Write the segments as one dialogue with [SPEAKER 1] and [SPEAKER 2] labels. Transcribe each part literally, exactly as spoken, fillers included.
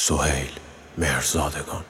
[SPEAKER 1] سهیل مهرزادگان.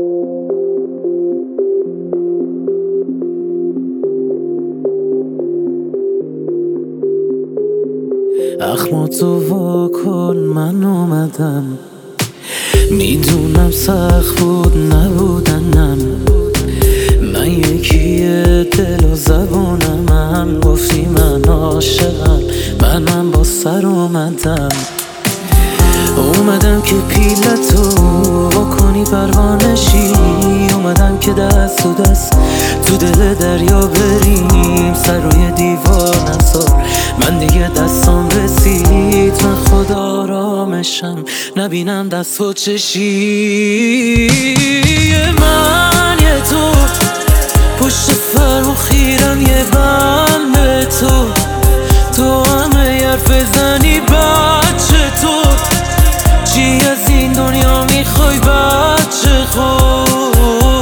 [SPEAKER 2] اخماتو واکن من اومدم، میدونم سخت بود نبودنم، من یکیه دل و زبونم، هم گفتی من عاشقم، منم با سر اومدم اومدم که پیلتو واکنی پروانشی، اومدم که دست تو دست تو دل دریا بریم، سر روی دیوار نذار من دیگه دستام رسید، من خدا آرامشم نبینم دست و چشی، من یه تو پشت فرمون خیرم یه بند به تو، تو همه حرف زنی بچه تو، چی از این دنیا میخوای بچه خوب،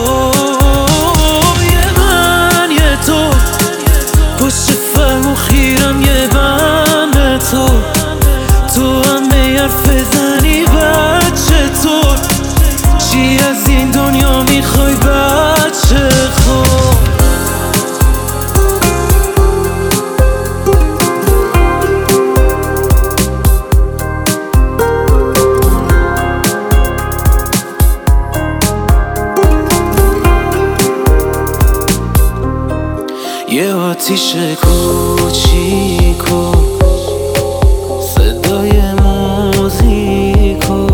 [SPEAKER 2] یه من یه تو پشت فرمون خیرم یه بند به تو، تو همه حرف زنی بچه تو، چی از این دنیا میخوای بچه خوب. یه آتیش کوچیکو صدای موزیکو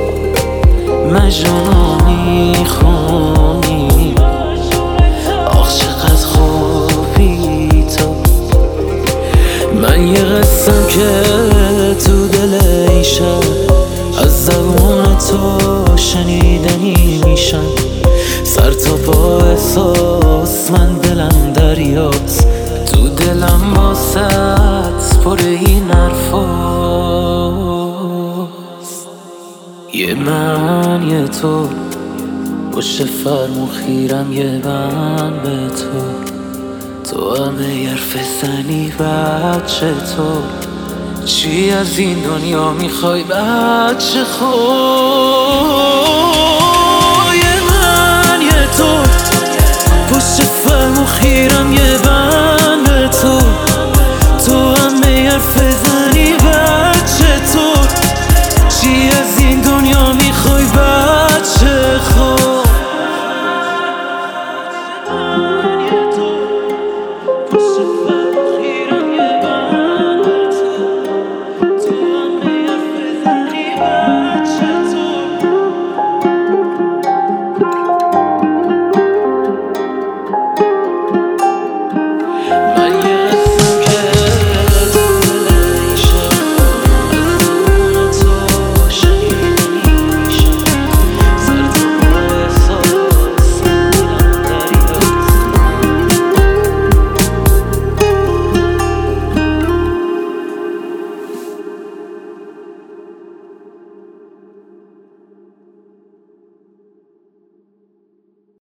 [SPEAKER 2] مجنونو میخونی، آخ چقدر خوبی تو، من یه قصم که تو دل این شب از زبون تو شنیدنی میشم، سر تا پا احساس من دلم دریاست، تو دلم واسط پر این حرفاست، یه من یه تو پشت فرمون خیرم یه بند به تو، تو همه حرف زنی بچه تو، چی از این دنیا میخوای بچه خوب.